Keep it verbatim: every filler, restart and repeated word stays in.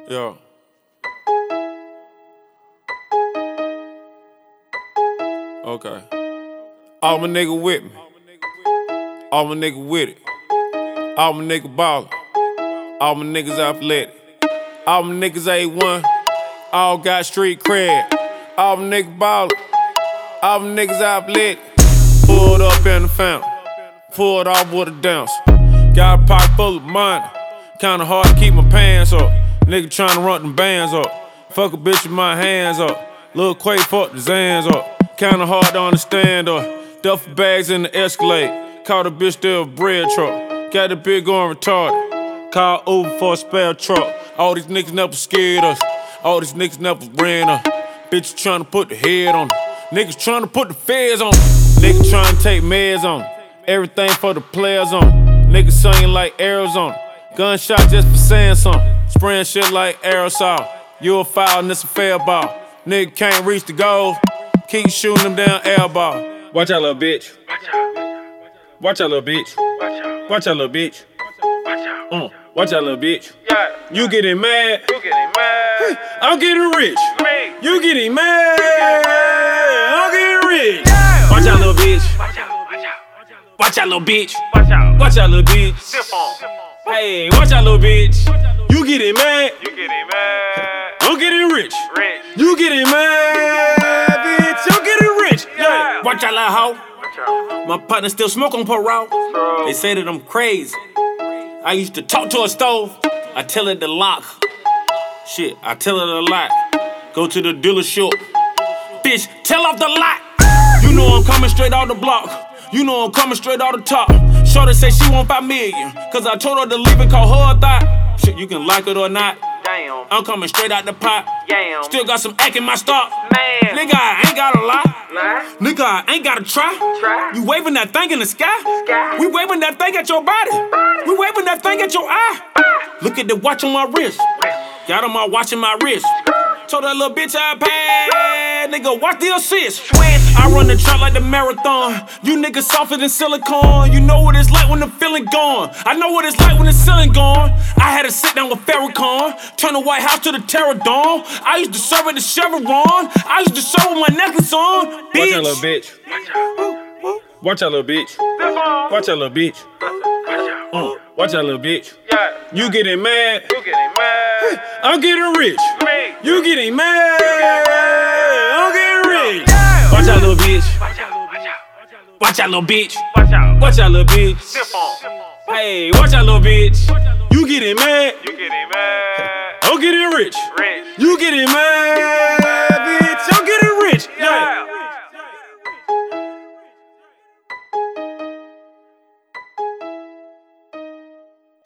Yeah. Okay. All my nigga with me. All my nigga with it. All my nigga ballin'. All my niggas athletic. All my niggas A one. All got street cred. All my niggas ballin'. All my niggas athletic. Pulled up in the fountain. Pulled off with a dance. Got a pocket full of money. Kinda hard to keep my pants up. Nigga tryna run them bands up. Fuck a bitch with my hands up. Lil' Quay fuck the Zans up. Kinda hard to understand up. Duffel bags in the Escalade. Caught a bitch there with a bread truck. Got the bitch going retarded. Call Uber for a spare truck. All these niggas never scared us. All these niggas never ran us. Bitches tryna put the head on them. Niggas tryna put the feds on them. Niggas tryna take meds on them. Everything for the players on them. Niggas singing like Arizona. Gunshot just for saying something. Spraying shit like aerosol. You a foul and it's a fair ball. Nigga can't reach the goal. Keep shooting them down air ball. Watch out, little bitch. Watch out, little bitch. Watch out, little bitch. Mm. Watch out, little bitch. You getting mad. You getting mad. I'm getting rich. Me. You getting mad. I'm getting rich. Watch out, little bitch. Watch out, watch out. Watch out, little bitch. Watch out. Watch out, little bitch. Sip on. Hey, watch out, little bitch. You getting mad. You getting mad. I'm getting rich. Rich. You getting mad, bitch. I'm getting rich. Yeah. Watch out, little hoe. Watch out. My partner still smoke on parole. So, They say that I'm crazy. I used to talk to a stove. I tell it to lock. Shit, I tell it a lot. Go to the dealership. Bitch, tell off the lot. You know I'm coming straight out the block. You know I'm coming straight out the top. Shorty say she want five million. Cause I told her to leave it, call her a thought. Shit, you can like it or not. damn. I'm coming straight out the pot. Yam. Still got some act in my stock. Man. Nigga, I ain't gotta lie. Lie. Nigga, I ain't gotta try. Try. You waving that thing in the sky. Sky. We waving that thing at your body. We waving that thing at your eye. Look at the watch on my wrist. Got on my watch in my wrist. Told that little bitch I paid. Nigga, watch the assist. Switch. I run the track like the marathon. You niggas softer than silicone. You know what it's like when the feeling gone. I know what it's like when the ceiling gone. I had to sit down with Farrakhan. Turn the White House to the Terror Dome. I used to serve at the Chevron. I used to serve with my necklace on. Bitch. Watch out, little bitch. Watch out, little bitch. Watch out, little bitch. Uh, watch out, little bitch. Yeah. You getting mad? You getting mad. I'm getting rich. Me. You getting mad? I'm getting rich. Yeah. Watch out, little bitch. Watch out. Watch out. Watch out, little bitch. Watch out. Watch out, little bitch. Sip on. Hey, watch out, little bitch. You getting mad? You getting mad. I'm getting rich. Rich. You getting mad?